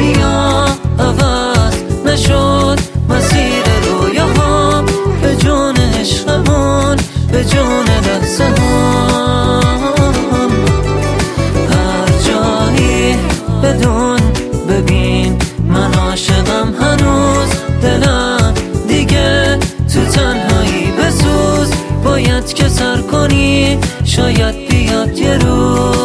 بیا عوض نشد مسیر رویاهام، به جون عشقمون، به جون لحظه هم. هر جایی بدون ببین من عاشقم هنوز، دلم دیگه تو تنهایی بسوز، باید که سر کنی شاید بیاد یه روز.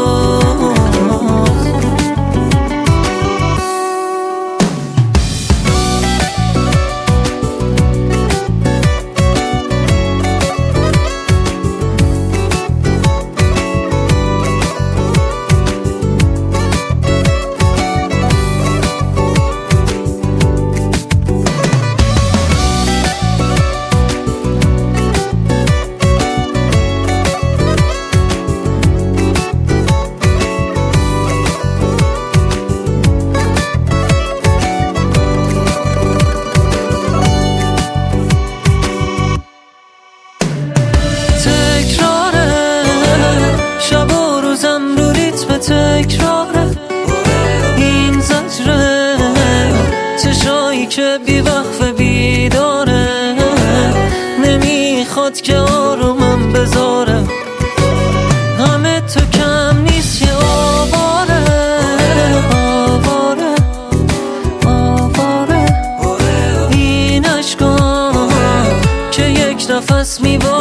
تکراره این زجره، چشایی که بی وقف بیداره، نمیخواد که آرومم بذاره، همه تو کم نیست یه آواره، آواره آواره. این عشقا که یک نفس میباره